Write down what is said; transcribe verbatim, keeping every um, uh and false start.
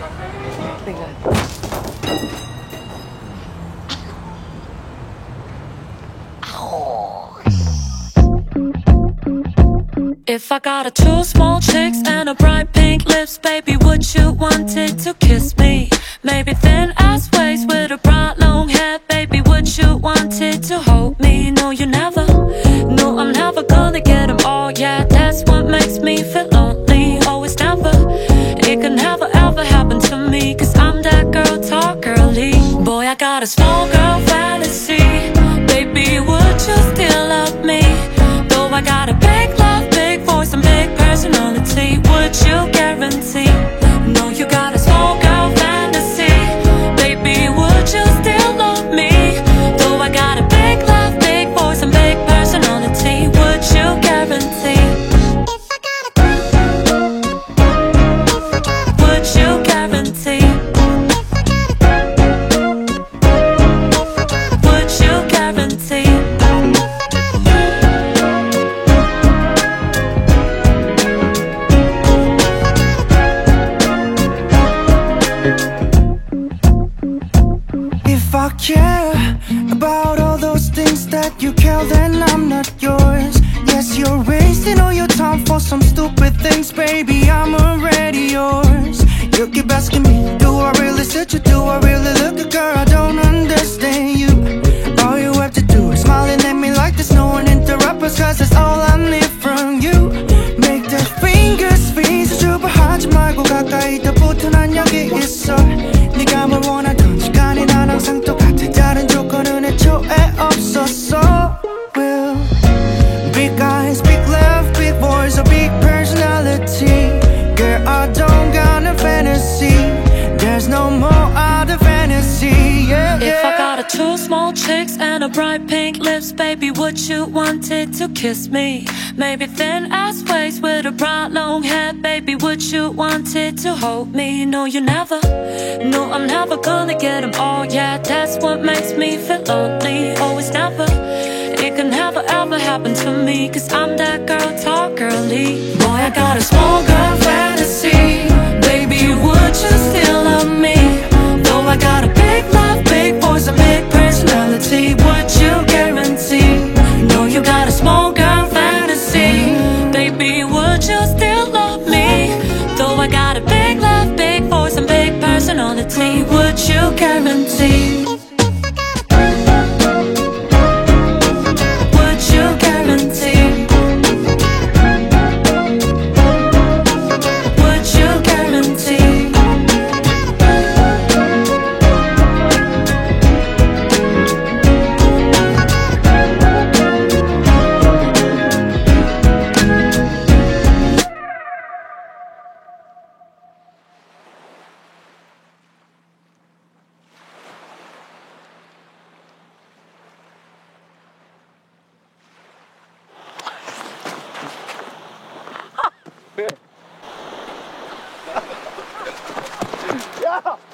If I got a two small chicks and a bright pink lips, baby, would you want it to kiss me? Maybe thin ass waist with a bright long hair, baby, would you want it to hold me? No, you never. No, I'm never gonna get them all. Yeah, that's what makes me feel lonely. Always never. It can never ever happen to me, cause I'm that girl, talk girly. Boy, I got a small girl fantasy. Baby, would you still love me? Though I got a big love, big voice and big personality, would you guarantee? No, you got a small girl fantasy. Baby, would you still love me? Though I got a big love, big voice and big personality, would you guarantee? Would you guarantee? Would you guarantee? If I care about all those things that you care, then I'm not yours. Yes, you're wasting all your time for some stupid things, baby, I'm already yours. You keep asking me, do I really sit you? Do I really look good, girl? I don't understand you. All you have to do is smiling at me like there's no one interrupt us, cause that's all I need from you. Make the fingers freeze, 주부하지 말고 가까이 더 붙어 난 여기 있어. 네가 뭘 원하던 시간이 난 항상 똑같아. 다른 조건은 애초에 없었어. Well, big eyes, big laugh, big voice, a big personality. Girl, I don't got a fantasy. There's no more other fantasy, yeah, yeah. If I got a two small chicks and a bright pink lips, baby, would you want it to kiss me? Maybe thin ass waist with a bright long hair, baby, would you want it to hold me? No, you never. No, I'm never gonna get them all. Yeah, that's what makes me feel lonely. Always never. It can never ever happen to me, cause I'm that girl, talk girly. Boy, I got a small girl fantasy. Baby, would you still love me? Though I got a big love, big voice, a big personality, would you guarantee? No, you got a small girl fantasy. Baby, would you still love me? Though I got a big love, big voice and big personality, would you guarantee? 야!